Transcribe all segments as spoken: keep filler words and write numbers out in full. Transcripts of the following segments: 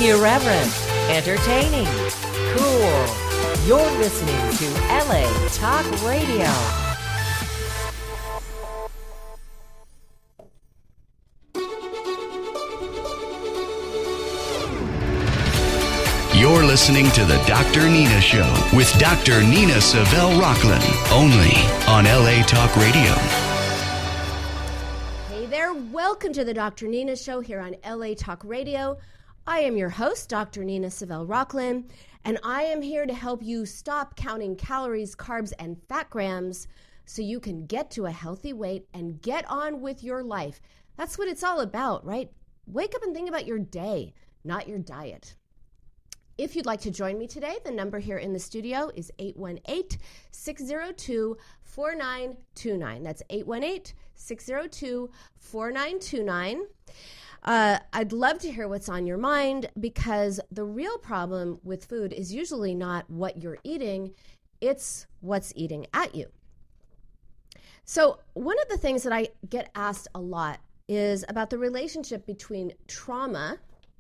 Irreverent, entertaining, cool. You're listening to L A Talk Radio. You're listening to the Doctor Nina Show with Doctor Nina Savelle Rocklin, only on L A Talk Radio. Hey there, welcome to the Doctor Nina Show here on L A Talk Radio. I am your host, Doctor Nina Savelle Rocklin, and I am here to help you stop counting calories, carbs, and fat grams so you can get to a healthy weight and get on with your life. That's what it's all about, right? Wake up and think about your day, not your diet. If you'd like to join me today, the number here in the studio is eight one eight, six zero two, four nine two nine. That's eight one eight, six zero two, four nine two nine. Uh, I'd love to hear what's on your mind, because the real problem with food is usually not what you're eating, it's what's eating at you. So one of the things that I get asked a lot is about the relationship between trauma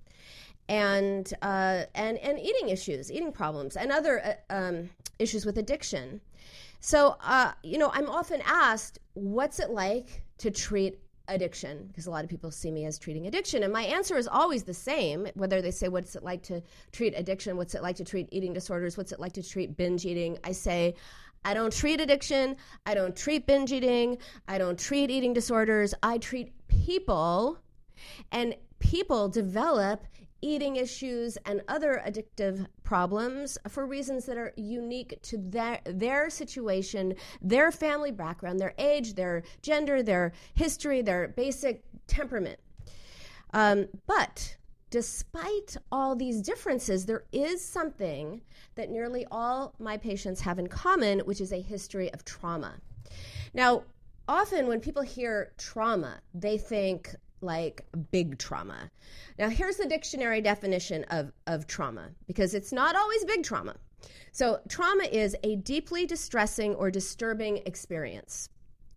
and uh, and and eating issues, eating problems, and other uh, um, issues with addiction. So, uh, you know, I'm often asked, what's it like to treat addiction? Because a lot of people see me as treating addiction. And my answer is always the same, whether they say, what's it like to treat addiction? What's it like to treat eating disorders? What's it like to treat binge eating? I say, I don't treat addiction. I don't treat binge eating. I don't treat eating disorders. I treat people, and people develop eating issues and other addictive problems for reasons that are unique to their, their situation, their family background, their age, their gender, their history, their basic temperament. Um, but despite all these differences, there is something that nearly all my patients have in common, which is a history of trauma. Now, often when people hear trauma, they think like big trauma. Now, here's the dictionary definition of, of trauma, because it's not always big trauma. So trauma is a deeply distressing or disturbing experience.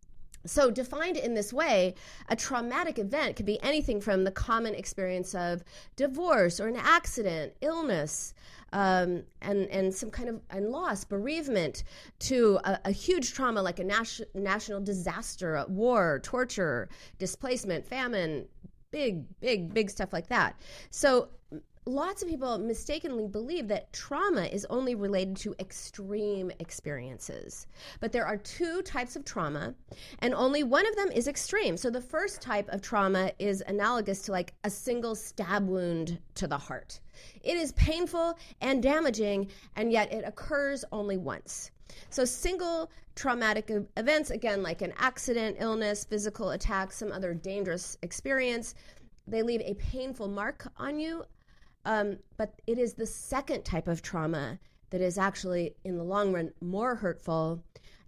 So defined in this way, a traumatic event could be anything from the common experience of divorce or an accident, illness, um, and, and some kind of and loss, bereavement, to a, a huge trauma like a nas- national disaster, a war, torture, displacement, famine, big, big, big stuff like that. So lots of people mistakenly believe that trauma is only related to extreme experiences. But there are two types of trauma, and only one of them is extreme. So the first type of trauma is analogous to like a single stab wound to the heart. It is painful and damaging, and yet it occurs only once. So single traumatic events, again, like an accident, illness, physical attack, some other dangerous experience, they leave a painful mark on you. Um, but it is the second type of trauma that is actually, in the long run, more hurtful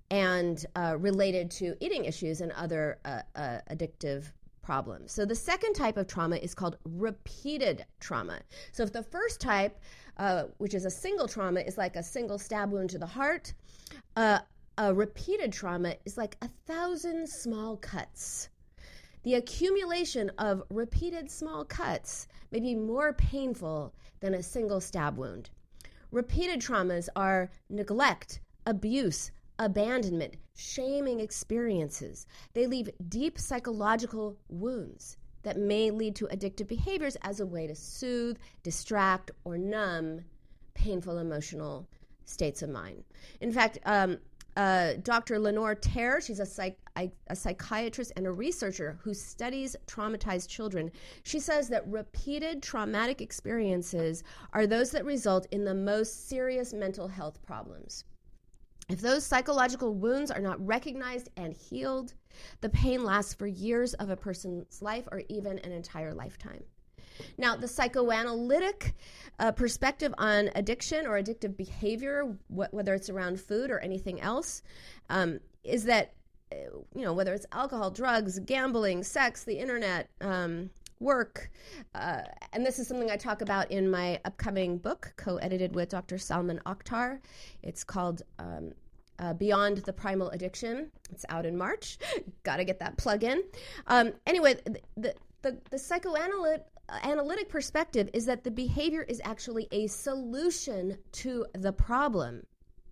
and uh, related to eating issues and other uh, uh, addictive problems. So the second type of trauma is called repeated trauma. So if the first type, uh, which is a single trauma, is like a single stab wound to the heart, uh, a repeated trauma is like a thousand small cuts. The accumulation of repeated small cuts may be more painful than a single stab wound. Repeated traumas are neglect, abuse, abandonment, shaming experiences. They leave deep psychological wounds that may lead to addictive behaviors as a way to soothe, distract, or numb painful emotional states of mind. In fact, um, Uh, Doctor Lenore Terr, she's a, psych, a psychiatrist and a researcher who studies traumatized children. She says that repeated traumatic experiences are those that result in the most serious mental health problems. If those psychological wounds are not recognized and healed, the pain lasts for years of a person's life or even an entire lifetime. Now, the psychoanalytic uh, perspective on addiction or addictive behavior, wh- whether it's around food or anything else, um, is that, uh, you know, whether it's alcohol, drugs, gambling, sex, the internet, um, work, uh, and this is something I talk about in my upcoming book, co-edited with Doctor Salman Akhtar. It's called um, uh, Beyond the Primal Addiction. It's out in March. Got to get that plug in. Um, anyway, the, the, the psychoanalytic analytic perspective is that the behavior is actually a solution to the problem.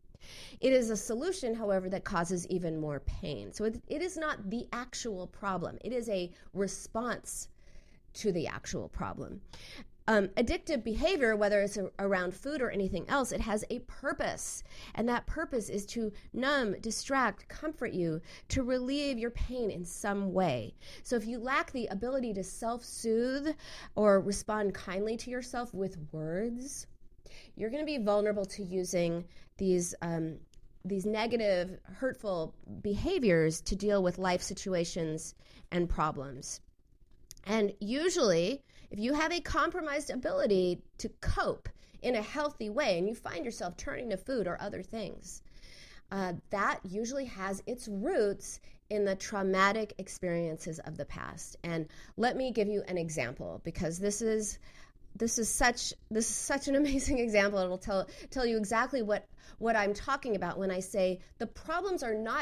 It is a solution, however, that causes even more pain. So it, it is not the actual problem. It is a response to the actual problem. Um, addictive behavior, whether it's a, around food or anything else, it has a purpose. And that purpose is to numb, distract, comfort you, to relieve your pain in some way. So if you lack the ability to self-soothe or respond kindly to yourself with words, you're going to be vulnerable to using these um, these negative, hurtful behaviors to deal with life situations and problems. And usually, if you have a compromised ability to cope in a healthy way and you find yourself turning to food or other things, uh, that usually has its roots in the traumatic experiences of the past. And let me give you an example, because this is this is such this is such an amazing example. It'll tell tell you exactly what what I'm talking about when I say the problems are not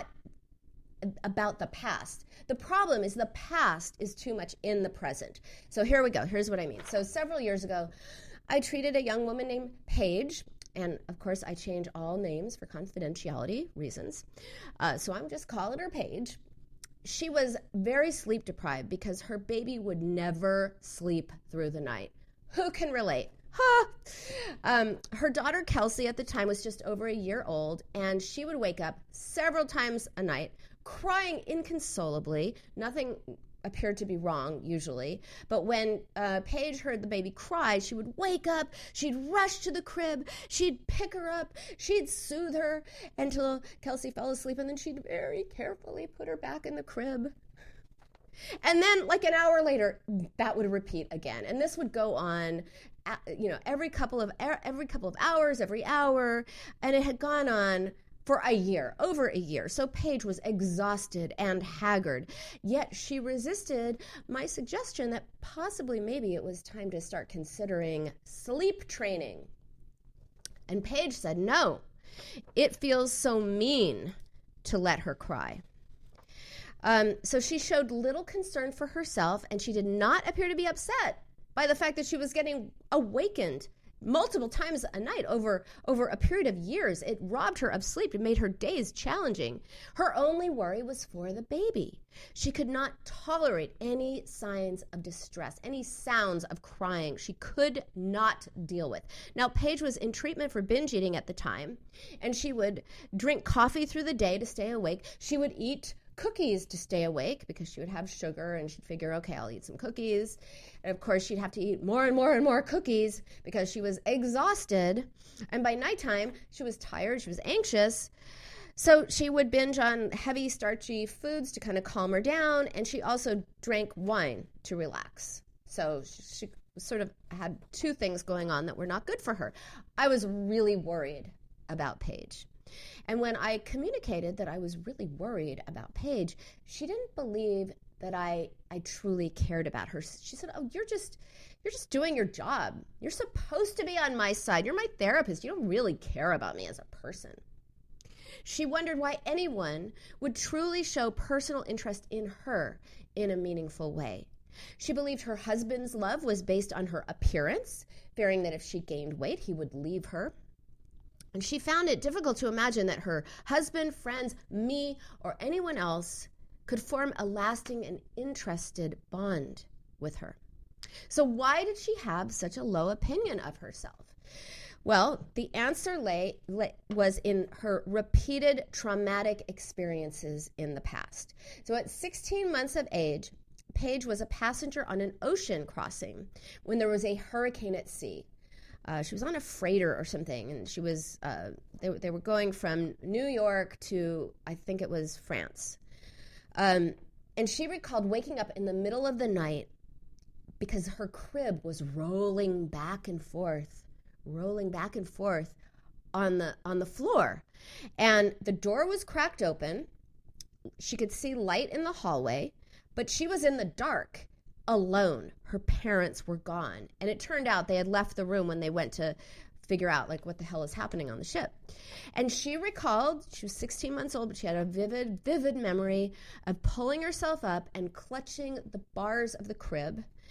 about the past. The problem is the past is too much in the present. So here we go. Here's what I mean. So several years ago, I treated a young woman named Paige, and of course I change all names for confidentiality reasons. Uh, so I'm just calling her Paige. She was very sleep deprived because her baby would never sleep through the night. Who can relate? Huh. Um, her daughter Kelsey at the time was just over a year old, and she would wake up several times a night crying inconsolably. Nothing appeared to be wrong usually, but when uh, Paige heard the baby cry, she would wake up, she'd rush to the crib, she'd pick her up, she'd soothe her until Kelsey fell asleep, and then she'd very carefully put her back in the crib. And then like an hour later, that would repeat again. And this would go on, you know, every couple of every couple of hours, every hour, and it had gone on for a year, over a year. So Paige was exhausted and haggard, yet she resisted my suggestion that possibly maybe it was time to start considering sleep training. And Paige said, no, it feels so mean to let her cry. Um, so she showed little concern for herself, and she did not appear to be upset by the fact that she was getting awakened multiple times a night over, over a period of years. It robbed her of sleep. It made her days challenging. Her only worry was for the baby. She could not tolerate any signs of distress, any sounds of crying. She could not deal with. Now, Paige was in treatment for binge eating at the time, and she would drink coffee through the day to stay awake. She would eat cookies to stay awake because she would have sugar, and she'd figure, okay, I'll eat some cookies. And of course, she'd have to eat more and more and more cookies because she was exhausted. And by nighttime, she was tired, she was anxious. So she would binge on heavy, starchy foods to kind of calm her down. And she also drank wine to relax. So she, she sort of had two things going on that were not good for her. I was really worried about Paige. And when I communicated that I was really worried about Paige, she didn't believe that I I truly cared about her. She said, "Oh, you're just you're just doing your job. You're supposed to be on my side. You're my therapist. You don't really care about me as a person." She wondered why anyone would truly show personal interest in her in a meaningful way. She believed her husband's love was based on her appearance, fearing that if she gained weight, he would leave her. And she found it difficult to imagine that her husband, friends, me, or anyone else could form a lasting and interested bond with her. So why did she have such a low opinion of herself? Well, the answer lay, lay was in her repeated traumatic experiences in the past. So at sixteen months of age, Paige was a passenger on an ocean crossing when there was a hurricane at sea. Uh, she was on a freighter or something, and she was, uh, they, they were going from New York to, I think it was France. Um, and she recalled waking up in the middle of the night because her crib was rolling back and forth, rolling back and forth on the, on the floor. And the door was cracked open. She could see light in the hallway, but she was in the dark. Alone. Her parents were gone. And it turned out they had left the room when they went to figure out like what the hell is happening on the ship. And she recalled, she was sixteen months old, but she had a vivid, vivid memory of pulling herself up and clutching the bars of the crib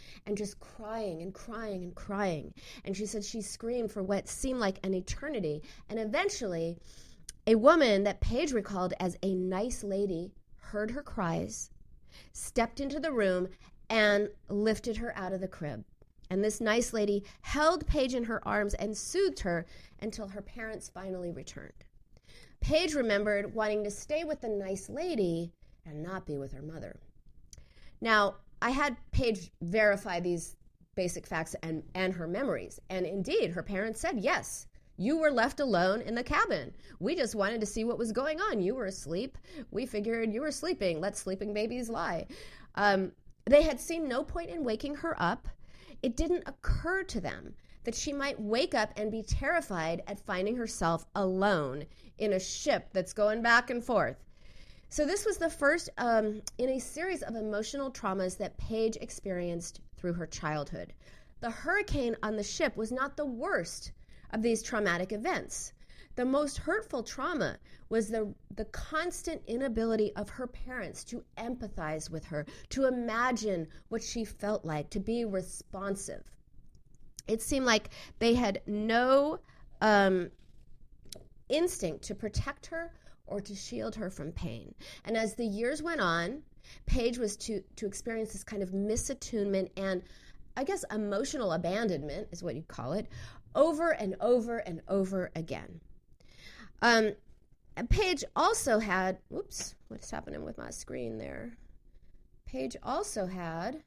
and just crying and crying and crying. And she said she screamed for what seemed like an eternity. And eventually, a woman that Paige recalled as a nice lady heard her cries, stepped into the room, and lifted her out of the crib. And this nice lady held Paige in her arms and soothed her until her parents finally returned. Paige remembered wanting to stay with the nice lady and not be with her mother. Now, I had Paige verify these basic facts and, and her memories. And indeed, her parents said, yes, you were left alone in the cabin. We just wanted to see what was going on. You were asleep. We figured you were sleeping. Let sleeping babies lie. Um, they had seen no point in waking her up. It didn't occur to them that she might wake up and be terrified at finding herself alone in a ship that's going back and forth. So this was the first um, in a series of emotional traumas that Paige experienced through her childhood. The hurricane on the ship was not the worst of these traumatic events. The most hurtful trauma was the, the constant inability of her parents to empathize with her, to imagine what she felt like, to be responsive. It seemed like they had no um, instinct to protect her or to shield her from pain. And as the years went on, Paige was to, to experience this kind of misattunement and, I guess, emotional abandonment is what you'd call it, over and over and over again. Um, Paige also had, whoops, what's happening with my screen there? Paige also had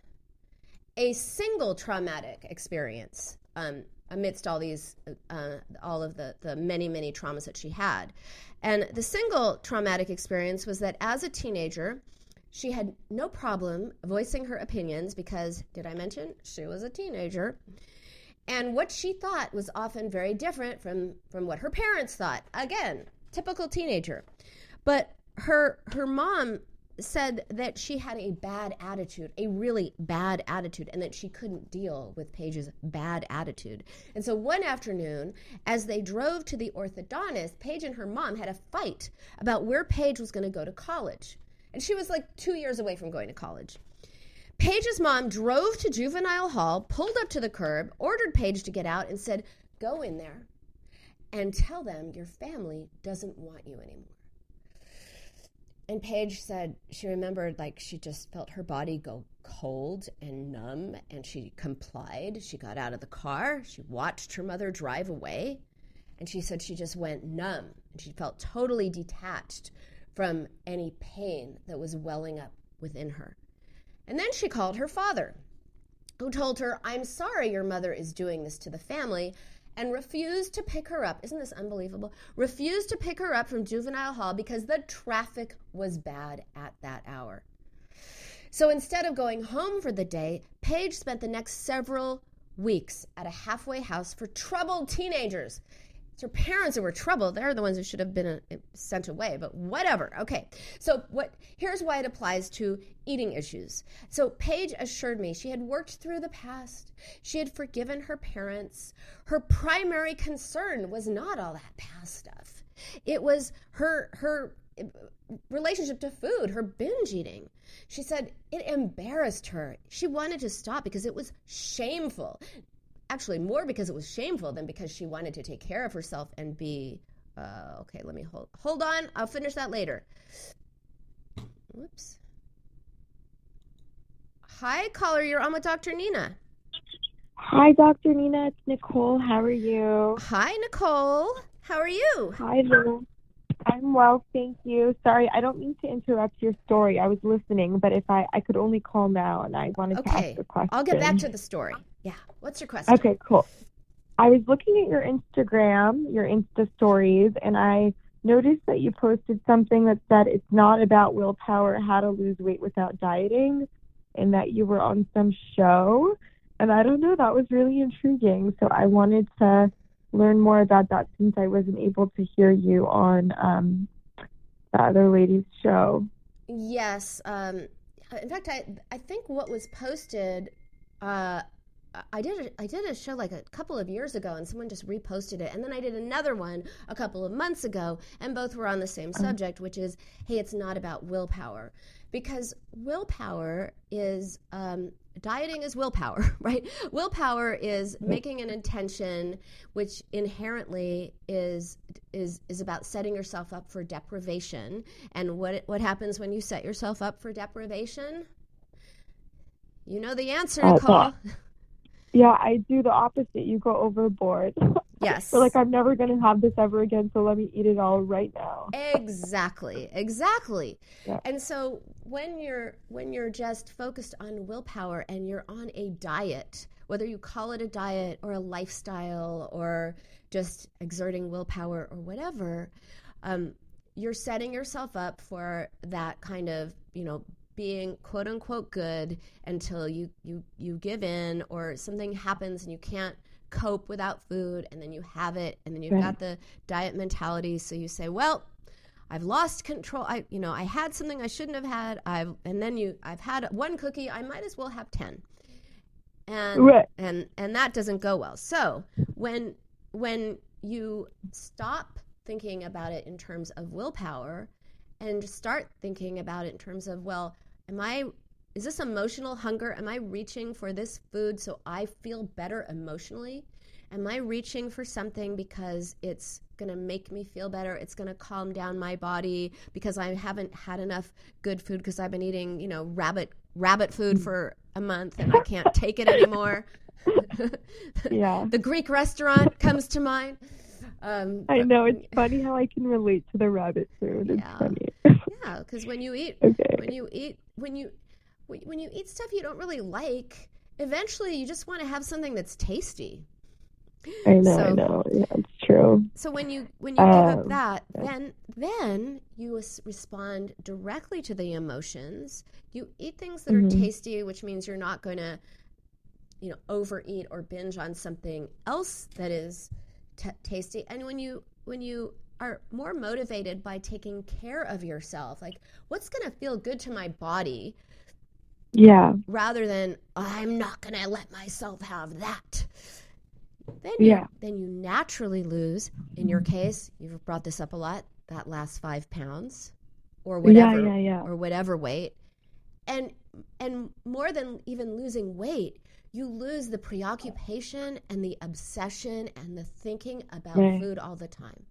a single traumatic experience um, amidst all these, uh, all of the, the many, many traumas that she had. And the single traumatic experience was that as a teenager, she had no problem voicing her opinions because, did I mention, she was a teenager. And what she thought was often very different from, from what her parents thought. Again, typical teenager. But her her mom said that she had a bad attitude, a really bad attitude, and that she couldn't deal with Paige's bad attitude. And so one afternoon, as they drove to the orthodontist, Paige and her mom had a fight about where Paige was going to go to college. And she was like two years away from going to college. Paige's mom drove to juvenile hall, pulled up to the curb, ordered Paige to get out, and said, go in there and tell them your family doesn't want you anymore. And Paige said she remembered like she just felt her body go cold and numb, and she complied. She got out of the car. She watched her mother drive away, and she said she just went numb, and she felt totally detached from any pain that was welling up within her. And then she called her father, who told her, I'm sorry your mother is doing this to the family, and refused to pick her up. Isn't this unbelievable? Refused to pick her up from juvenile hall because the traffic was bad at that hour. So instead of going home for the day, Paige spent the next several weeks at a halfway house for troubled teenagers. It's her parents who were troubled. They're the ones who should have been uh, sent away, but whatever. Okay, so what? Here's why it applies to eating issues. So Paige assured me she had worked through the past. She had forgiven her parents. Her primary concern was not all that past stuff. It was her her relationship to food, her binge eating. She said it embarrassed her. She wanted to stop because it was shameful. Actually, more because it was shameful than because she wanted to take care of herself and be, uh, okay, let me hold, hold on. I'll finish that later. Whoops. Hi, caller. You're on with Doctor Nina. Hi, Doctor Nina. It's Nicole. How are you? Hi, Nicole. How are you? Hi, Lou. I'm well, thank you. Sorry, I don't mean to interrupt your story. I was listening, but if I, I could only call now, and I wanted okay. to ask a question. I'll get back to the story. Yeah. What's your question? Okay, cool. I was looking at your Instagram, your Insta stories, and I noticed that you posted something that said it's not about willpower, how to lose weight without dieting, and that you were on some show. And I don't know, that was really intriguing. So I wanted to learn more about that since I wasn't able to hear you on um, the other lady's show. Yes. Um, in fact, I I think what was posted, uh, I did a, I did a show like a couple of years ago, and someone just reposted it. And then I did another one a couple of months ago, and both were on the same subject, which is, hey, it's not about willpower. Because willpower is um, dieting is willpower, right? Willpower is making an intention, which inherently is is is about setting yourself up for deprivation. And what what happens when you set yourself up for deprivation? You know the answer, Uh, Nicole. Yeah, I do the opposite. You go overboard. Yes. We're like, I'm never going to have this ever again, so let me eat it all right now. Exactly, exactly. Yeah. And so when you're when you're just focused on willpower and you're on a diet, whether you call it a diet or a lifestyle or just exerting willpower or whatever, um, you're setting yourself up for that kind of, you know, being quote unquote good until you, you, you give in or something happens and you can't cope without food, and then you have it, and then you've Right. got the diet mentality. So you say, well, I've lost control. I, you know, I had something I shouldn't have had. I've, and then you, I've had one cookie. I might as well have ten. And, Right. and, and that doesn't go well. So when, when you stop thinking about it in terms of willpower and just start thinking about it in terms of, well, am I, is this emotional hunger? Am I reaching for this food so I feel better emotionally? Am I reaching for something because it's going to make me feel better? It's going to calm down my body because I haven't had enough good food because I've been eating, you know, rabbit rabbit food for a month and I can't take it anymore. Yeah. The Greek restaurant comes to mind. Um, I know. It's funny how I can relate to the rabbit food. It's Yeah. funny. Yeah, because when you eat, Okay. when you eat, when you, when you eat stuff you don't really like, eventually you just want to have something that's tasty. I know, So- I know. Yeah, it's true. So when you when you give up Um, that, then then you s- respond directly to the emotions. You eat things that Mhm. are tasty, which means you're not going to, you know, overeat or binge on something else that is t- tasty. And when you when you are more motivated by taking care of yourself, like what's going to feel good to my body, Yeah. rather than I'm not going to let myself have that. Then you, Yeah. then you naturally lose. In your case, you've brought this up a lot, that last five pounds or whatever, Yeah, yeah, yeah. or whatever weight. And and more than even losing weight, you lose the preoccupation and the obsession and the thinking about Right. food all the time.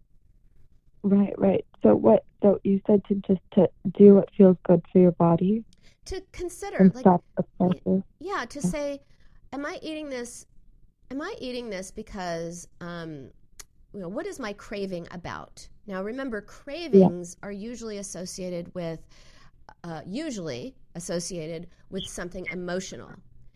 Right, right. So what? So you said to just to do what feels good for your body To consider, and like, stop obsessive. yeah, to say, am I eating this? Am I eating this because, um, you know, what is my craving about? Now, remember, cravings are usually associated with, uh, usually associated with something emotional,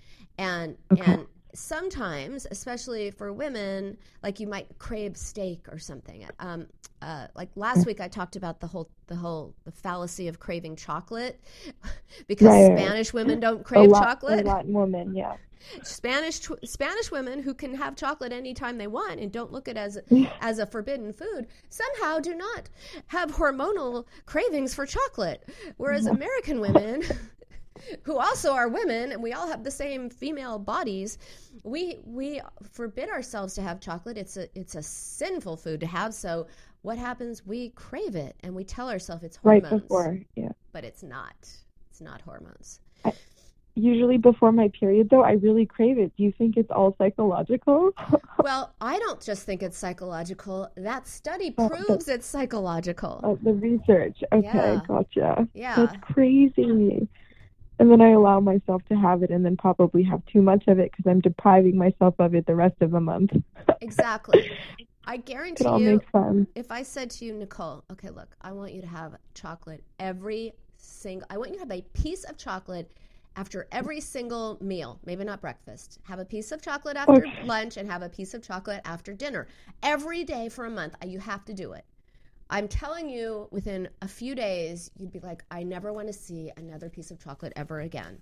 and Okay. and sometimes, especially for women, like you might crave steak or something. Um, uh, like last week, I talked about the whole the whole the fallacy of craving chocolate, because Right, right. Spanish women don't A crave lot, chocolate. A Latin woman, yeah. Spanish Spanish women who can have chocolate anytime they want and don't look at it as as a forbidden food somehow do not have hormonal cravings for chocolate, whereas American women, who also are women and we all have the same female bodies, we we forbid ourselves to have chocolate. It's a it's a sinful food to have. So what happens? We crave it and we tell ourselves it's Right hormones, before, yeah. but it's not. It's not hormones. Usually before my period, though, I really crave it. Do you think it's all psychological? Well, I don't just think it's psychological. That study Oh, proves it's psychological. Uh, the research. Okay, Yeah. gotcha. Yeah. That's crazy. And then I allow myself to have it and then probably have too much of it because I'm depriving myself of it the rest of the month. Exactly. I It guarantee all you, makes sense. if I said to you, Nicole, okay, look, I want you to have chocolate every single, I want you to have a piece of chocolate after every single meal, maybe not breakfast. Have a piece of chocolate after Okay. lunch and have a piece of chocolate after dinner. Every day for a month, you have to do it. I'm telling you, within a few days, you'd be like, I never want to see another piece of chocolate ever again.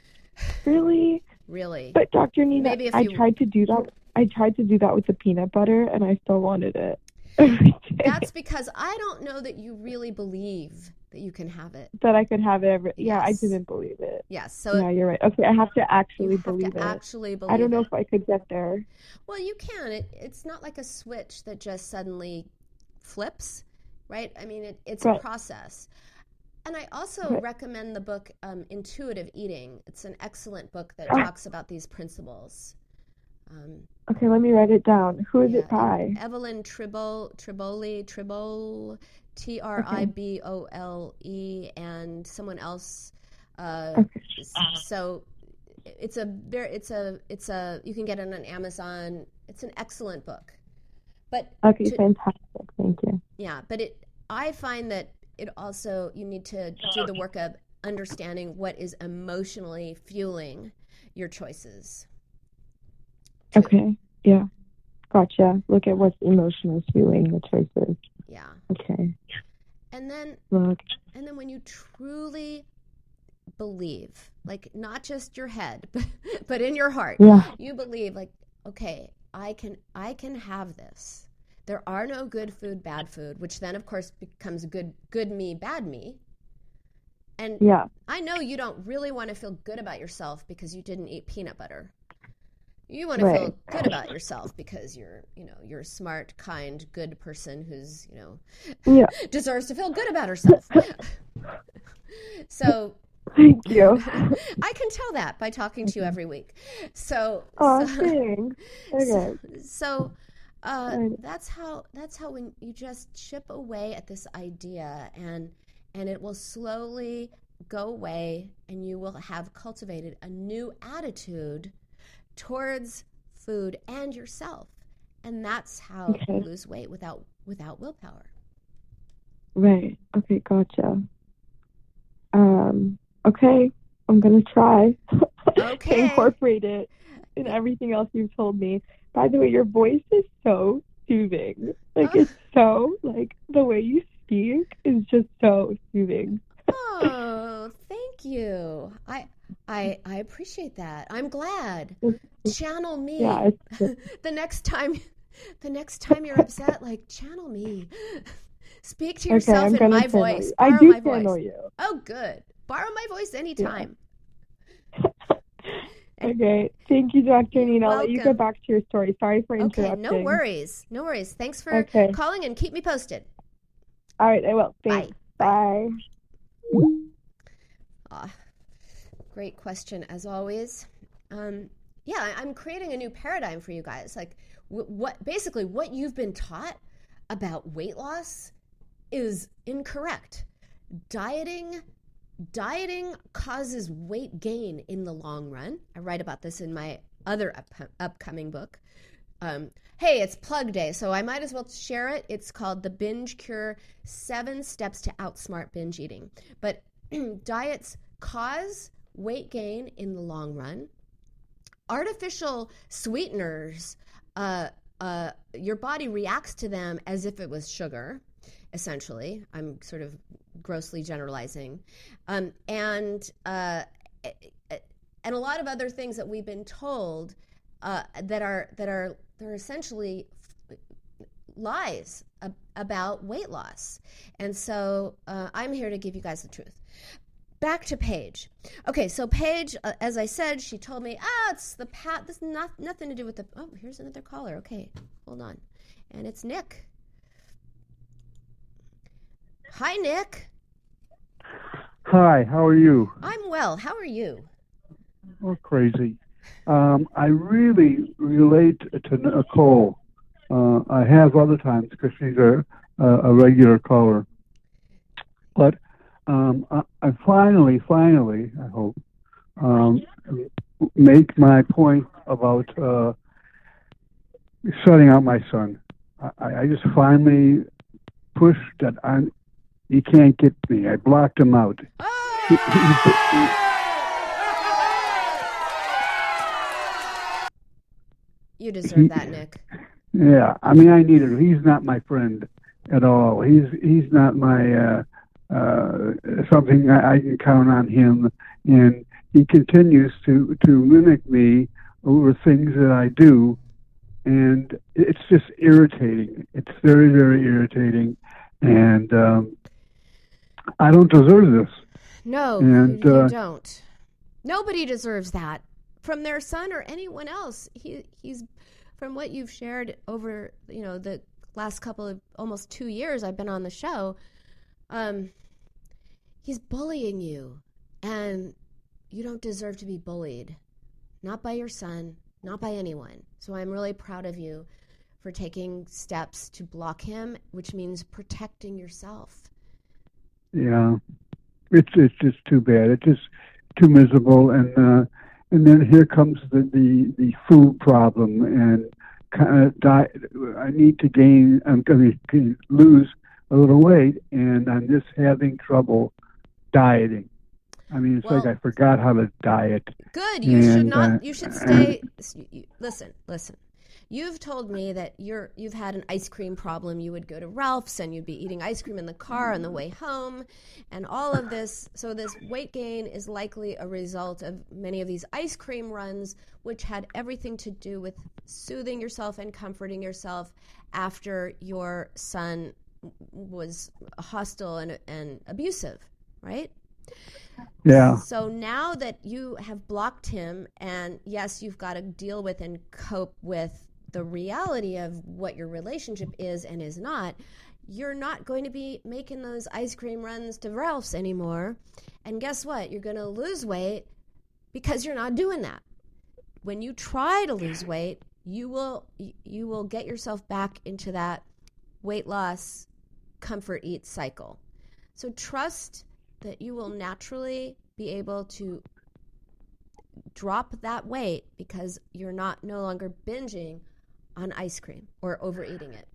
Really? Really. But Doctor Nina, Maybe if I you- tried to do that. I tried to do that with the peanut butter, and I still wanted it. every day. That's because I don't know that you really believe that you can have it. That I could have it every. Yeah, I Yes. didn't believe it. Yes. So Yeah, you're right. Okay, I have to actually you have believe to it. actually believe I don't know it. if I could get there. Well, you can. It, it's not like a switch that just suddenly flips, right? I mean, it, it's a Right. process. And I also Okay. recommend the book um, Intuitive Eating. It's an excellent book that Ah. talks about these principles. Um, Okay, let me write it down. Who is yeah, it by? Evelyn Tribole, Tribole, Tribole, T R I B O L E, and someone else. Uh, Okay. s- so it's a very, it's a, it's a. You can get it on Amazon. It's an excellent book. But Okay, to- fantastic. Thank you. yeah, but it. I find that it also you need to do the work of understanding what is emotionally fueling your choices. too. Okay, yeah. Gotcha. Look at what's emotional fueling the choices. Yeah. Okay. And then Look. and then when you truly believe, like not just your head, but, but in your heart, Yeah. you believe like, okay, I can I can have this. There are no good food, bad food, which then of course becomes good good me, bad me. And Yeah. I know you don't really want to feel good about yourself because you didn't eat peanut butter. You want to Right. feel good about yourself because you're, you know, you're a smart, kind, good person who's, you know, Yeah. deserves to feel good about herself. So Thank you. I can tell that by talking to you every week. So, Oh, so, thanks. Okay. so, so uh, Right. that's how that's how when you just chip away at this idea, and and it will slowly go away, and you will have cultivated a new attitude towards food and yourself, and that's how Okay. you lose weight without without willpower. Right. Okay, gotcha. Um, okay. I'm gonna try to Okay. incorporate it in everything else you've told me. By the way, your voice is so soothing. Like Oh. it's so like the way you speak is just so soothing. Oh, thank you. I I I appreciate that. I'm glad. Channel me. Yeah, it's the next time the next time you're upset, like channel me. Speak to okay. yourself I'm in gonna my channel voice. you. I Borrow do my channel voice. you. Oh, good. Borrow my voice anytime. Okay. Thank you, Doctor Nina. I'll let you welcome. get back to your story. Sorry for Okay, interrupting. no worries. No worries. Thanks for Okay. calling and keep me posted. All right, I will. Bye. Thanks. Bye. Ah, great question as always. Um, yeah, I- I'm creating a new paradigm for you guys. Like, w- what basically what you've been taught about weight loss is incorrect. Dieting, dieting causes weight gain in the long run. I write about this in my other up- upcoming book. Um, hey, it's plug day, so I might as well share it. It's called The Binge Cure, Seven Steps to Outsmart Binge Eating. But diets cause weight gain in the long run. Artificial sweeteners, uh, uh, your body reacts to them as if it was sugar, essentially. I'm sort of grossly generalizing. Um, and, uh, and a lot of other things that we've been told uh, that are that are they're essentially lies ab- about weight loss. And so uh, I'm here to give you guys the truth. Back to Paige. Okay, so Paige, uh, as I said, she told me, ah, it's the pat. This not nothing to do with the. Oh, here's another caller. Okay, hold on, and it's Nick. Hi, Nick. Hi, how are you? I'm well. How are you? Oh, crazy. Um, I really relate to Nicole. Uh, I have other times because she's a, a regular caller. But um, I, I finally, finally, I hope, um, make my point about uh, shutting out my son. I, I just finally pushed that I'm, he can't get me. I blocked him out. He, he, You deserve that, Nick. Yeah, I mean, I need it. He's not my friend at all. He's he's not my uh, uh, something I, I can count on him. And he continues to to mimic me over things that I do, and it's just irritating. It's very very irritating, and um, I don't deserve this. No, And, you, you uh, don't. Nobody deserves that from their son or anyone else. He he's from what you've shared over, you know, the last couple of almost two years I've been on the show. Um, he's bullying you, and you don't deserve to be bullied, not by your son, not by anyone. So I'm really proud of you for taking steps to block him, which means protecting yourself. Yeah, it's it's just too bad. It's just too miserable, and uh, and then here comes the, the, the food problem, and kind of diet. I need to gain. I'm going to lose a little weight, and I'm just having trouble dieting. I mean, it's Well, like I forgot how to diet. Good. You should And, not. uh, You should stay. Listen, listen. You've told me that you're you've had an ice cream problem. You would go to Ralph's and you'd be eating ice cream in the car on the way home, and all of this. So this weight gain is likely a result of many of these ice cream runs, which had everything to do with soothing yourself and comforting yourself after your son was hostile and and abusive, right? Yeah. So now that you have blocked him, and yes, you've got to deal with and cope with the reality of what your relationship is and is not, you're not going to be making those ice cream runs to Ralph's anymore. And guess what? You're going to lose weight because you're not doing that. When you try to lose weight, you will you will get yourself back into that weight loss, comfort eat cycle. So trust that you will naturally be able to drop that weight because you're not no longer binging on ice cream or overeating it.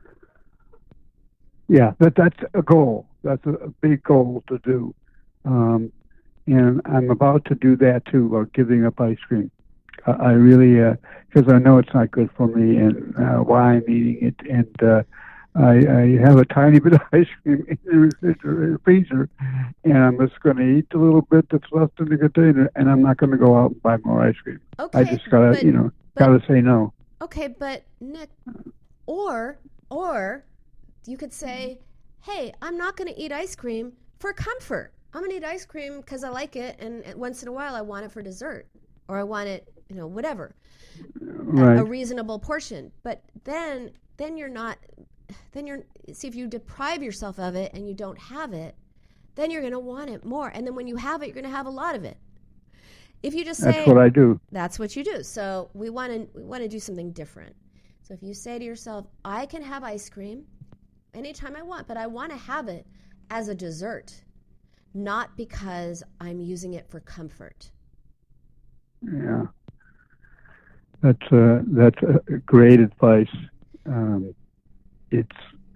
Yeah, that that's a goal. That's a, a big goal to do. Um, and I'm about to do that too, about giving up ice cream. I, I really, because uh, I know it's not good for me and uh, why I'm eating it. And uh, I, I have a tiny bit of ice cream in the refrigerator, freezer, and I'm just going to eat the little bit that's left in the container, and I'm not going to go out and buy more ice cream. Okay, I just got to, you know, got to say no. Okay, but Nick, or or you could say, hey, I'm not going to eat ice cream for comfort. I'm going to eat ice cream because I like it, and once in a while I want it for dessert, or I want it, you know, whatever, right. a, a reasonable portion. But then, then you're not, then you're, see, if you deprive yourself of it and you don't have it, then you're going to want it more. And then when you have it, you're going to have a lot of it. If you just say, that's what I do. That's what you do. So we want to we want to do something different. So if you say to yourself, I can have ice cream anytime I want, but I want to have it as a dessert, not because I'm using it for comfort. Yeah, that's uh, that's a great advice. Um, it's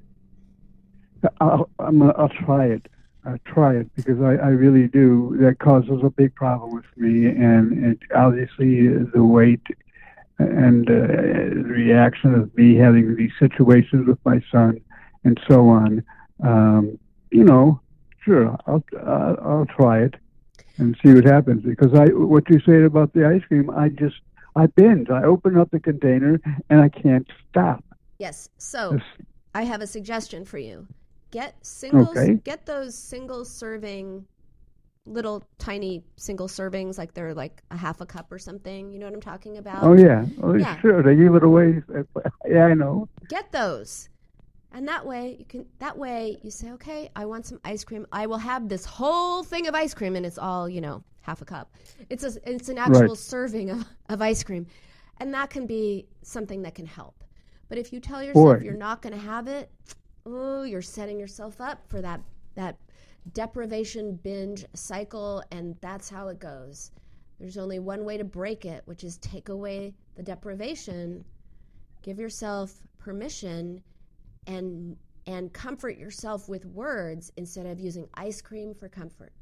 I'll I'm, I'll try it. I try it because I, I really do. That causes a big problem with me, and, and obviously the weight and uh, the reaction of me having these situations with my son and so on. Um, you know, sure, I'll uh, I'll try it and see what happens. Because I, what you said about the ice cream, I just I binge. I open up the container and I can't stop. Yes. So It's, I have a suggestion for you. Get singles. Okay. Get those single serving, little tiny single servings, like they're like a half a cup or something. You know what I'm talking about? oh yeah, oh, Yeah. sure. They give it away. Yeah, I know. Get those, and that way you can. That way you say, okay, I want some ice cream. I will have this whole thing of ice cream, and it's all, you know, half a cup. It's a, it's an actual Right. serving of, of ice cream, and that can be something that can help. But if you tell yourself Boy. you're not going to have it, oh, you're setting yourself up for that that deprivation binge cycle, and that's how it goes. There's only one way to break it, which is take away the deprivation, give yourself permission, and and comfort yourself with words instead of using ice cream for comfort.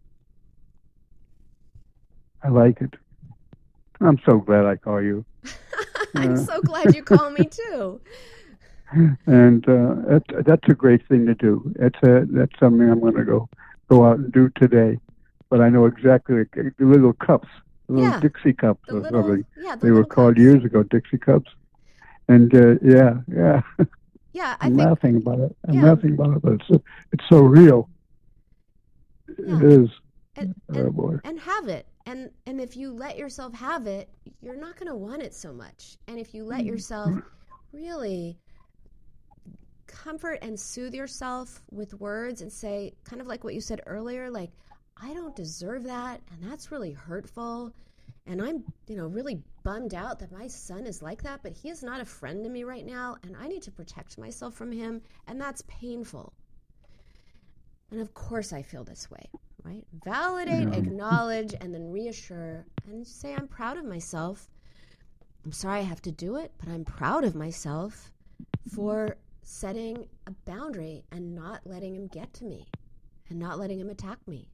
I like it. I'm so glad I call you. I'm Uh. so glad you call me too. And uh, that's, that's a great thing to do. That's a, that's something I'm going to go go out and do today. But I know exactly like, the little cups, the little Yeah. Dixie cups The or little, something. yeah, the They were little called cups. years ago, Dixie cups. And uh, yeah, yeah, Yeah, I I'm think. laughing about it. I'm yeah. laughing about it, but it's so, it's so real. Yeah. It is. And, Oh and, boy. and have it. And and if you let yourself have it, you're not going to want it so much. And if you let yourself really comfort and soothe yourself with words and say, kind of like what you said earlier, like, I don't deserve that, and that's really hurtful, and I'm, you know, really bummed out that my son is like that, but he is not a friend to me right now, and I need to protect myself from him, and that's painful. And of course I feel this way, right? Validate, Yeah. acknowledge, and then reassure, and say I'm proud of myself. I'm sorry I have to do it, but I'm proud of myself for setting a boundary and not letting him get to me and not letting him attack me.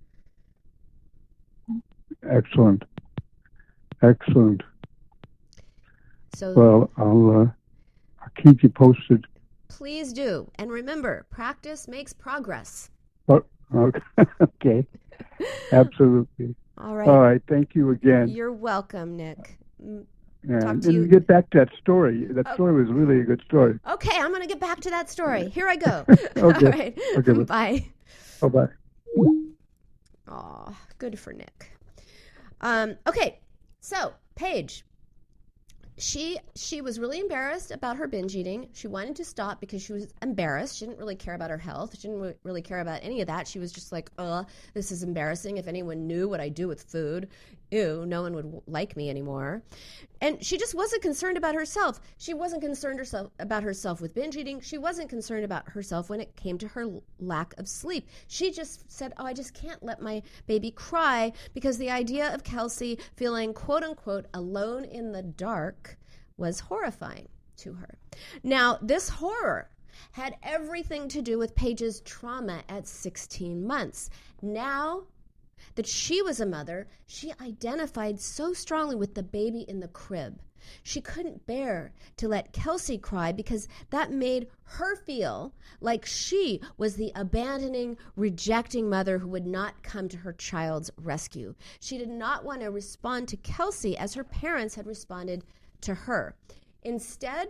Excellent. Excellent. So Well, I'll, uh, I'll keep you posted. please do. And remember, practice makes progress. Oh, okay. Okay. Absolutely. All right. All right. Thank you again. You're welcome, Nick. Mm, And, talk to and you- get back to that story. That Oh. story was really a good story. Okay, I'm going to get back to that story. Here I go. Okay. All right. Okay. Bye. Bye-bye. Aw, good for Nick. Um, okay, so Paige, she she was really embarrassed about her binge eating. She wanted to stop because she was embarrassed. She didn't really care about her health. She didn't re- really care about any of that. She was just like, "Uh, this is embarrassing. If anyone knew what I do with food, ew, no one would w- like me anymore." And she just wasn't concerned about herself. She wasn't concerned herself about herself with binge eating. She wasn't concerned about herself when it came to her l- lack of sleep. She just said, "Oh, I just can't let my baby cry," because the idea of Kelsey feeling quote unquote alone in the dark was horrifying to her. Now, this horror had everything to do with Paige's trauma at sixteen months. Now that she was a mother, she identified so strongly with the baby in the crib. She couldn't bear to let Kelsey cry because that made her feel like she was the abandoning, rejecting mother who would not come to her child's rescue. She did not want to respond to Kelsey as her parents had responded to her. Instead,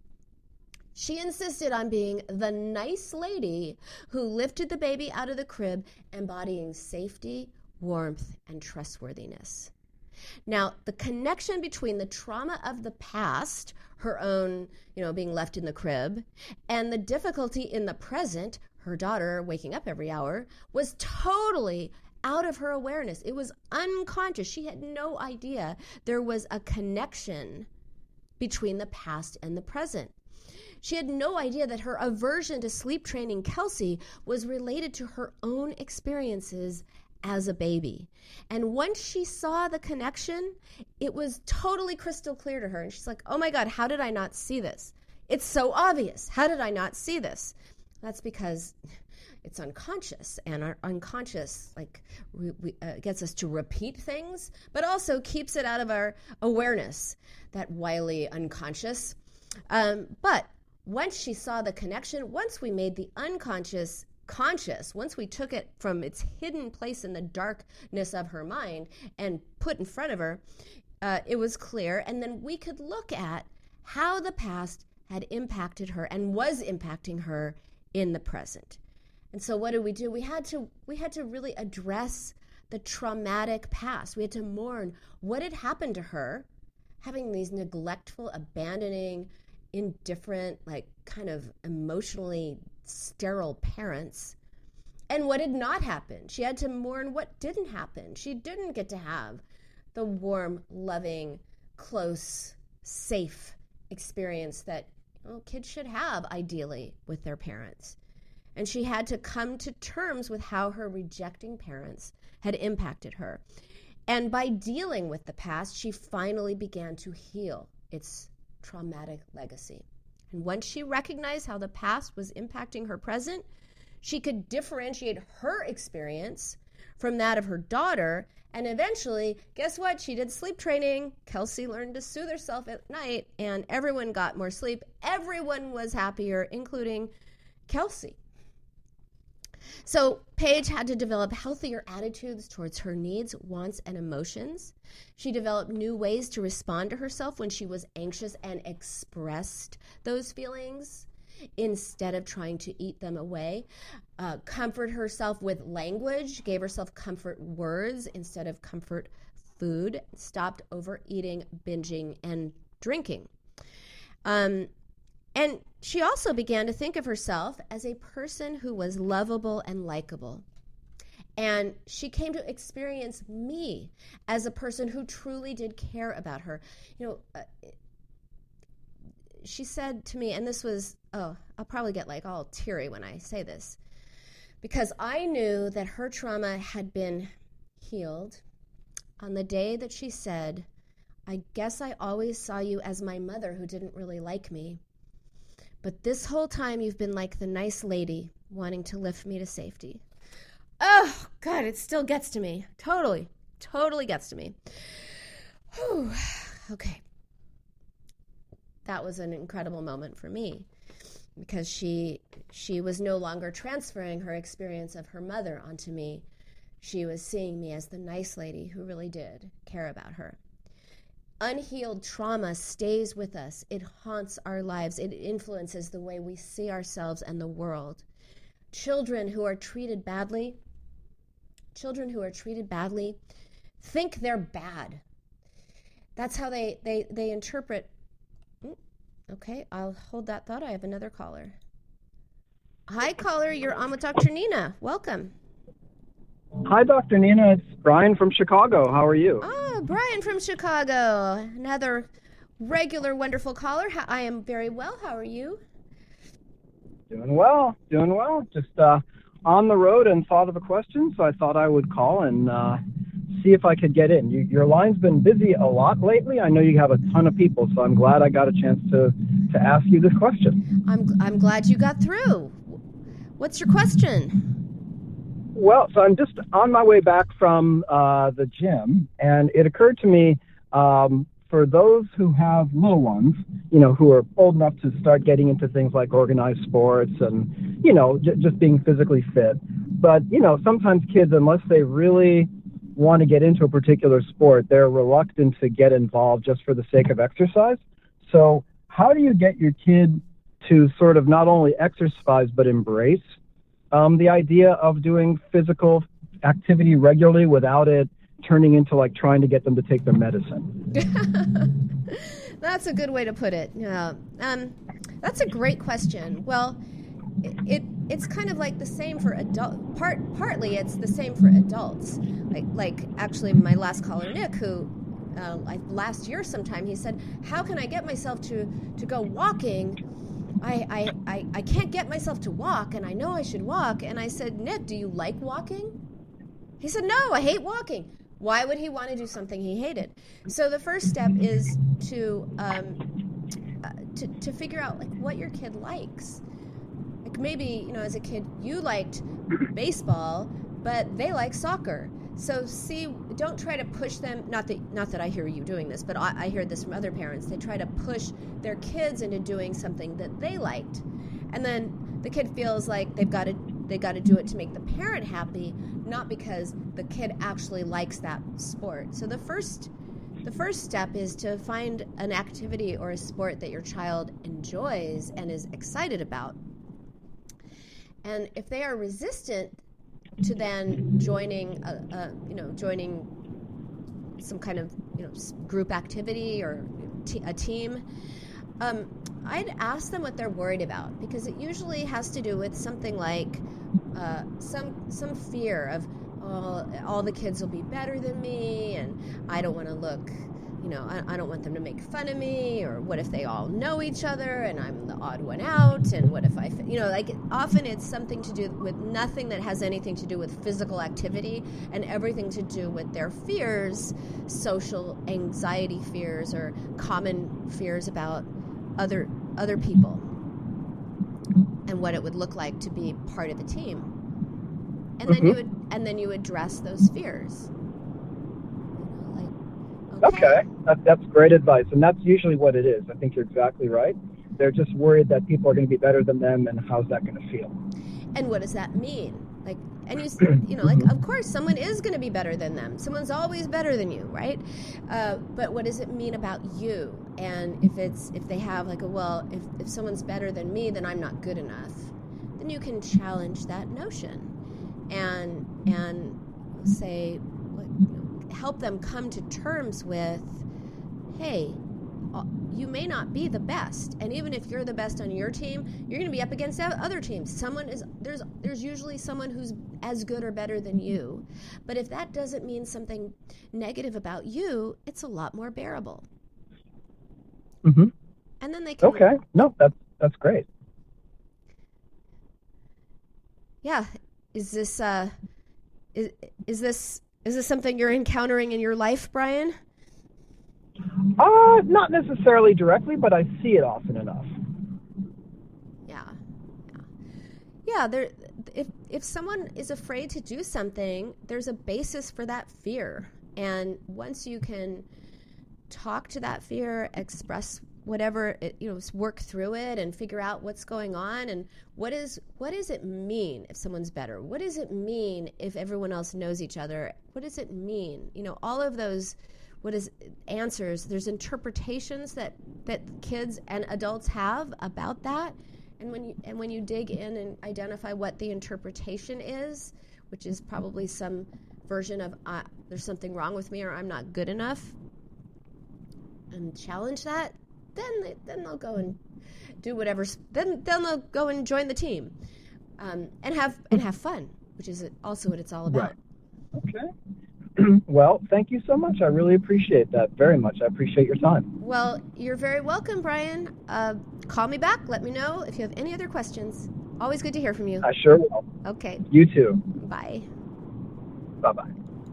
she insisted on being the nice lady who lifted the baby out of the crib, embodying safety, warmth, and trustworthiness. Now, the connection between the trauma of the past, her own, you know, being left in the crib, and the difficulty in the present, her daughter waking up every hour, was totally out of her awareness. It was unconscious. She had no idea there was a connection between the past and the present. She had no idea that her aversion to sleep training Kelsey was related to her own experiences as a baby. And once she saw the connection, it was totally crystal clear to her. And she's like, oh my God, how did I not see this? It's so obvious. How did I not see this? That's because it's unconscious, and our unconscious like we, we, uh, gets us to repeat things, but also keeps it out of our awareness, that wily unconscious. Um, but once she saw the connection, once we made the unconscious conscious, once we took it from its hidden place in the darkness of her mind and put in front of her, uh, it was clear. And then we could look at how the past had impacted her and was impacting her in the present. And so what did we do? We had to we had to really address the traumatic past. We had to mourn what had happened to her, having these neglectful, abandoning, indifferent, like kind of emotionally sterile parents, and what had not happened. She had to mourn what didn't happen. She didn't get to have the warm, loving, close, safe experience that, well, kids should have ideally with their parents. And she had to come to terms with how her rejecting parents had impacted her. And by dealing with the past, she finally began to heal its traumatic legacy. And once she recognized how the past was impacting her present, she could differentiate her experience from that of her daughter. And eventually, guess what? She did sleep training. Kelsey learned to soothe herself at night, and everyone got more sleep. Everyone was happier, including Kelsey. So Paige had to develop healthier attitudes towards her needs, wants, and emotions. She developed new ways to respond to herself when she was anxious and expressed those feelings instead of trying to eat them away. Uh, comfort herself with language, gave herself comfort words instead of comfort food, stopped overeating, binging, and drinking. Um, And she also began to think of herself as a person who was lovable and likable. And she came to experience me as a person who truly did care about her. You know, uh, she said to me, and this was, oh, I'll probably get like all teary when I say this, because I knew that her trauma had been healed on the day that she said, I guess I always saw you as my mother who didn't really like me. But this whole time you've been like the nice lady wanting to lift me to safety. Oh, God, it still gets to me. Totally, totally gets to me. Whew. Okay. That was an incredible moment for me because she she was no longer transferring her experience of her mother onto me. She was seeing me as the nice lady who really did care about her. Unhealed trauma stays with us. It haunts our lives. It influences the way we see ourselves and the world. Children who are treated badly, children who are treated badly think they're bad. That's how they, they, they interpret. Okay, I'll hold that thought. I have another caller. Hi, caller. You're on with Doctor Nina. Welcome. Hi, Doctor Nina. It's Brian from Chicago. How are you? Oh, Brian from Chicago. Another regular, wonderful caller. I am very well. How are you? Doing well. Doing well. Just uh, on the road and thought of a question, so I thought I would call and uh, see if I could get in. You, your line's been busy a lot lately. I know you have a ton of people, so I'm glad I got a chance to, to ask you this question. I'm I'm glad you got through. What's your question? Well, so I'm just on my way back from uh, the gym, and it occurred to me, um, for those who have little ones, you know, who are old enough to start getting into things like organized sports and, you know, j- just being physically fit. But, you know, sometimes kids, unless they really want to get into a particular sport, they're reluctant to get involved just for the sake of exercise. So how do you get your kid to sort of not only exercise but embrace Um, the idea of doing physical activity regularly without it turning into like trying to get them to take their medicine? That's a good way to put it. Yeah. Um, that's a great question. Well, it, it it's kind of like the same for adult. Part partly it's the same for adults. Like like actually my last caller, Nick, who uh, like last year sometime he said, "How can I get myself to to go walking? I, I, I, I can't get myself to walk, and I know I should walk." And I said, "Nick, do you like walking?" He said, "No, I hate walking." Why would he want to do something he hated? So the first step is to um, uh, to, to figure out like what your kid likes. Like maybe, you know, as a kid you liked baseball, but they like soccer. So see, don't try to push them, not that not that I hear you doing this, but I, I hear this from other parents. They try to push their kids into doing something that they liked. And then the kid feels like they've got to they got to do it to make the parent happy, not because the kid actually likes that sport. So the first the first step is to find an activity or a sport that your child enjoys and is excited about. And if they are resistant to then joining, a, a, you know, joining some kind of, you know, group activity or t- a team, um, I'd ask them what they're worried about, because it usually has to do with something like uh, some some fear of, oh, all the kids will be better than me, and I don't want to look, you know, I, I don't want them to make fun of me, or what if they all know each other and I'm the odd one out, and what if I, you know, like often it's something to do with nothing that has anything to do with physical activity and everything to do with their fears, social anxiety fears or common fears about other other people and what it would look like to be part of a team. And then mm-hmm. you would and then you address those fears. Okay, okay. That, that's great advice, and that's usually what it is. I think you're exactly right. They're just worried that people are going to be better than them, and how's that going to feel? And what does that mean? Like, and you, you know, like, of course, someone is going to be better than them. Someone's always better than you, right? Uh, but what does it mean about you? And if it's if they have like a well, if if someone's better than me, then I'm not good enough. Then you can challenge that notion, and and say, like, you know, help them come to terms with, hey, you may not be the best. And even if you're the best on your team, you're going to be up against other teams. Someone is there's there's usually someone who's as good or better than you. But if that doesn't mean something negative about you, it's a lot more bearable. Mm-hmm. And then they can. Okay. No, that's that's great. Yeah. Is this uh is is this is this something you're encountering in your life, Brian? Uh, not necessarily directly, but I see it often enough. Yeah, yeah, yeah. There, if if someone is afraid to do something, there's a basis for that fear, and once you can talk to that fear, express whatever it, you know, work through it, and figure out what's going on, and what is what does it mean if someone's better? What does it mean if everyone else knows each other? What does it mean? You know, all of those. What is answers? There's interpretations that, that kids and adults have about that, and when you and when you dig in and identify what the interpretation is, which is probably some version of uh, there's something wrong with me or I'm not good enough, and challenge that, then they, then they'll go and do whatever. Then then they'll go and join the team, um, and have and have fun, which is also what it's all about. Right. Okay. Well, thank you so much. I really appreciate that very much. I appreciate your time. Well, you're very welcome, Brian. Uh, call me back. Let me know if you have any other questions. Always good to hear from you. I sure will. Okay. You too. Bye. Bye-bye.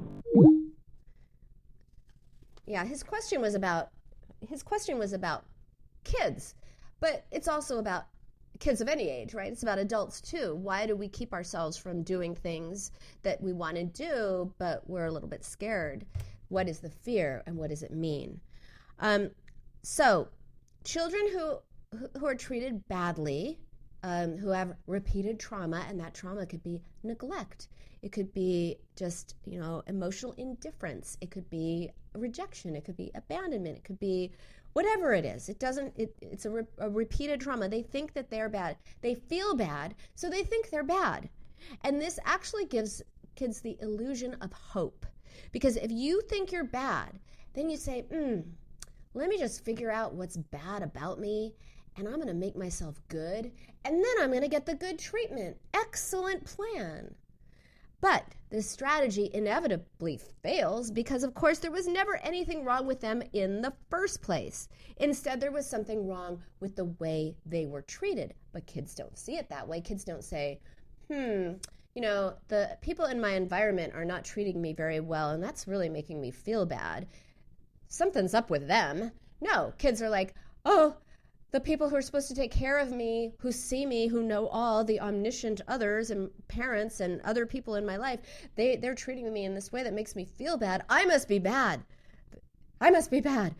Yeah, his question was about his question was about kids, but it's also about kids of any age, right? It's about adults too. Why do we keep ourselves from doing things that we want to do, but we're a little bit scared? What is the fear, and what does it mean? Um, so, children who who are treated badly, um, who have repeated trauma, and that trauma could be neglect. It could be just, you know, emotional indifference. It could be rejection. It could be abandonment. It could be whatever it is. It doesn't, it, it's a, re, a repeated trauma. They think that they're bad. They feel bad, so they think they're bad. And this actually gives kids the illusion of hope. Because if you think you're bad, then you say, hmm, let me just figure out what's bad about me, and I'm going to make myself good, and then I'm going to get the good treatment. Excellent plan. But this strategy inevitably fails because, of course, there was never anything wrong with them in the first place. Instead, there was something wrong with the way they were treated. But kids don't see it that way. Kids don't say, hmm, you know, the people in my environment are not treating me very well, and that's really making me feel bad. Something's up with them. No, kids are like, oh, the people who are supposed to take care of me, who see me, who know all, the omniscient others and parents and other people in my life, they, they're treating me in this way that makes me feel bad. I must be bad. I must be bad.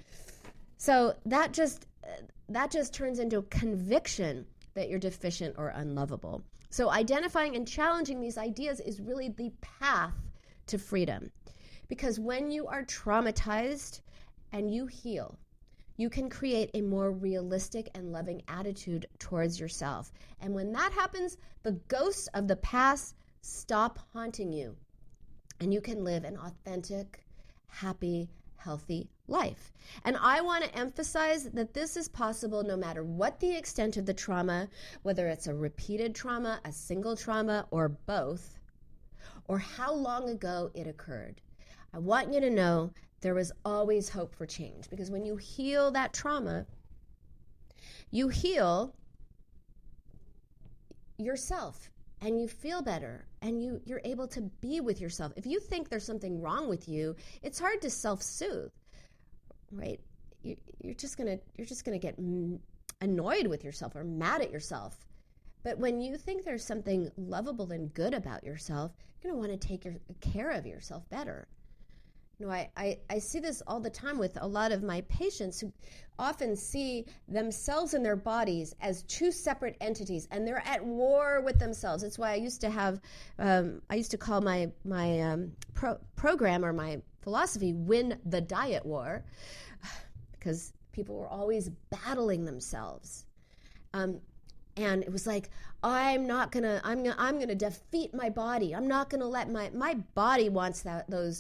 So that just that just turns into conviction that you're deficient or unlovable. So identifying and challenging these ideas is really the path to freedom. Because when you are traumatized and you heal, you can create a more realistic and loving attitude towards yourself. And when that happens, the ghosts of the past stop haunting you. And you can live an authentic, happy, healthy life. And I want to emphasize that this is possible no matter what the extent of the trauma, whether it's a repeated trauma, a single trauma, or both, or how long ago it occurred. I want you to know there was always hope for change, because when you heal that trauma, you heal yourself and you feel better and you, you're able to be with yourself. If you think there's something wrong with you, it's hard to self-soothe, right? You, you're just gonna you're just gonna get annoyed with yourself or mad at yourself. But when you think there's something lovable and good about yourself, you're gonna want to take your, care of yourself better. You know, I, I, I see this all the time with a lot of my patients who often see themselves and their bodies as two separate entities, and they're at war with themselves. It's why I used to have, um, I used to call my my um, pro- program or my philosophy, Win the Diet War, because people were always battling themselves. Um, and it was like, I'm not gonna, I'm gonna, I'm gonna defeat my body. I'm not gonna let my, my body wants that, those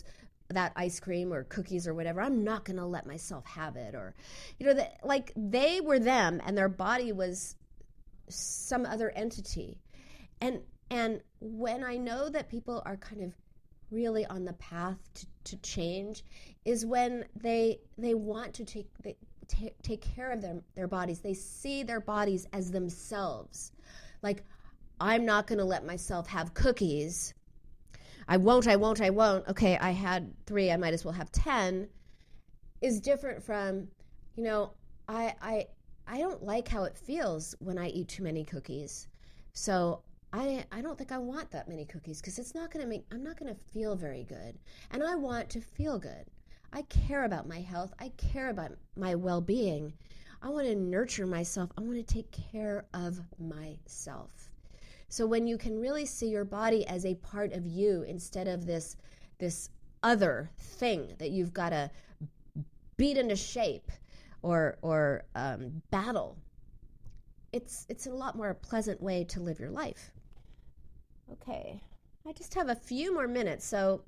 that ice cream or cookies or whatever. I'm not going to let myself have it. Or, you know, the, like they were them and their body was some other entity. And and when I know that people are kind of really on the path to, to change is when they they want to take they t- take care of them, their bodies. They see their bodies as themselves. Like, I'm not going to let myself have cookies. I won't, I won't, I won't. Okay, I had three, I might as well have ten, is different from, you know, I I I don't like how it feels when I eat too many cookies. So I I don't think I want that many cookies because it's not going to make, I'm not going to feel very good. And I want to feel good. I care about my health. I care about my well-being. I want to nurture myself. I want to take care of myself. So when you can really see your body as a part of you instead of this this other thing that you've got to beat into shape or or um, battle, it's it's a lot more pleasant way to live your life. Okay, I just have a few more minutes, so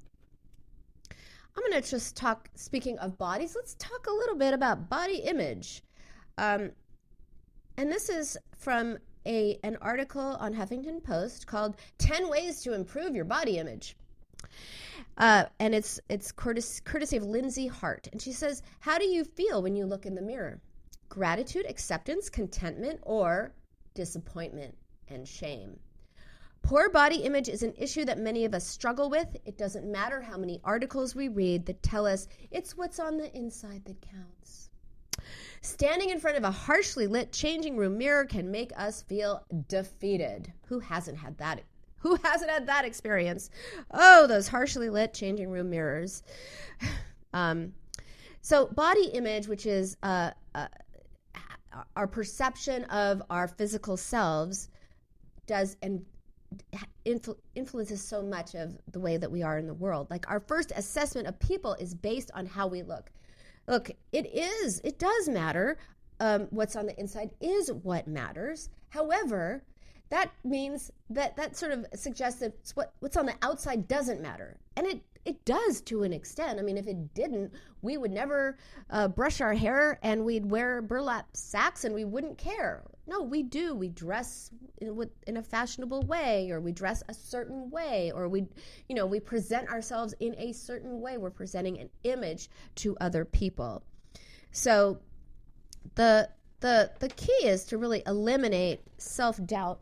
I'm going to just talk, speaking of bodies, let's talk a little bit about body image. Um, and this is from A, an article on Huffington Post called ten ways to Improve Your Body Image. Uh, and it's it's courtesy, courtesy of Lindsay Hart. And she says, how do you feel when you look in the mirror? Gratitude, acceptance, contentment, or disappointment and shame? Poor body image is an issue that many of us struggle with. It doesn't matter how many articles we read that tell us it's what's on the inside that counts. Standing in front of a harshly lit changing room mirror can make us feel defeated. Who hasn't had that? Who hasn't had that experience? Oh, those harshly lit changing room mirrors. Um, so body image, which is uh, uh, our perception of our physical selves, does and influ- influences so much of the way that we are in the world. Like, our first assessment of people is based on how we look. Look, it is, it does matter. Um, what's on the inside is what matters. However, that means that that sort of suggests that what, what's on the outside doesn't matter. And it, it does to an extent. I mean, if it didn't, we would never uh, brush our hair and we'd wear burlap sacks and we wouldn't care. No, we do. We dress in, in a fashionable way, or we dress a certain way, or we, you know, we present ourselves in a certain way. We're presenting an image to other people. So the the the key is to really eliminate self-doubt.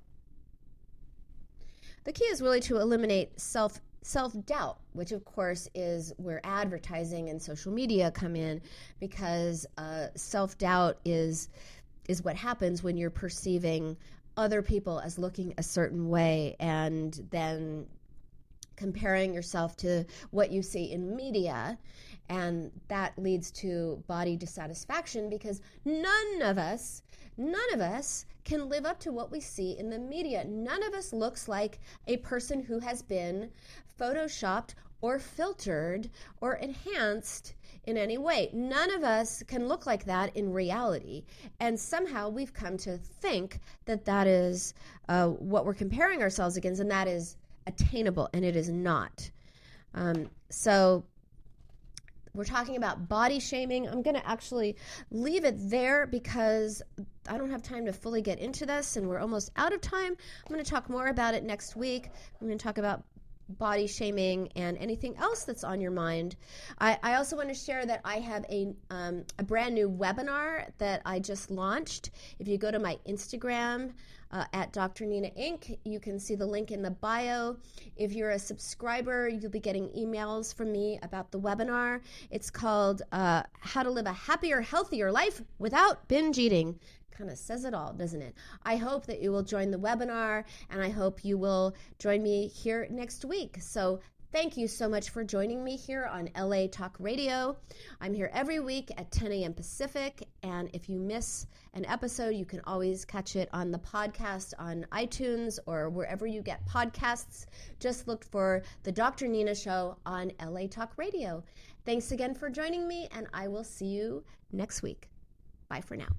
The key is really to eliminate self self-doubt, which of course is where advertising and social media come in, because uh, self-doubt is is what happens when you're perceiving other people as looking a certain way and then comparing yourself to what you see in media. And that leads to body dissatisfaction, because none of us, none of us can live up to what we see in the media. None of us looks like a person who has been photoshopped or filtered or enhanced in any way. None of us can look like that in reality. And somehow we've come to think that that is uh, what we're comparing ourselves against, and that is attainable, and it is not. Um, so we're talking about body shaming. I'm going to actually leave it there because I don't have time to fully get into this, and we're almost out of time. I'm going to talk more about it next week. I'm going to talk about body shaming and anything else that's on your mind. I, I also want to share that I have a um, a brand new webinar that I just launched. If you go to my Instagram uh, at Doctor Nina Incorporated, you can see the link in the bio. If you're a subscriber, you'll be getting emails from me about the webinar. It's called uh, How to Live a Happier, Healthier Life Without Binge Eating. Kind of says it all, doesn't it? I hope that you will join the webinar, and I hope you will join me here next week. So thank you so much for joining me here on L A Talk Radio. I'm here every week at ten a.m. Pacific, and if you miss an episode, you can always catch it on the podcast on iTunes or wherever you get podcasts. Just look for The Doctor Nina Show on L A Talk Radio. Thanks again for joining me, and I will see you next week. Bye for now.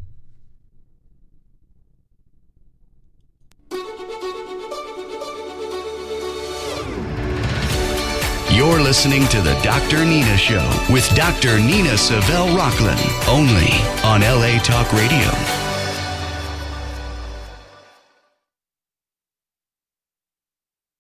You're listening to the Doctor Nina Show with Doctor Nina Savelle Rocklin, only on L A Talk Radio.